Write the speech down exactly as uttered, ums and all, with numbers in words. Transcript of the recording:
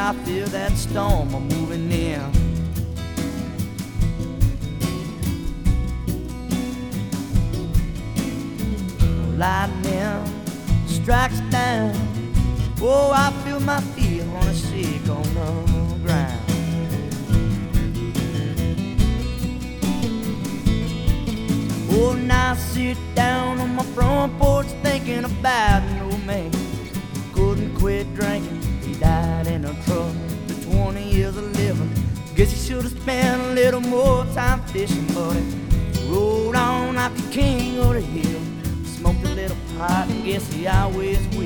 I feel that storm a moving in. Lightning strikes down. Oh, I feel my feet on a shake on the ground. Oh, now I sit down on my front porch thinking about an old man who couldn't quit drinking. He died in a truck for twenty years of living. Guess he should have spent a little more time fishing, but he rode on like the king of the hill. Smoked a little pot and guess he always will.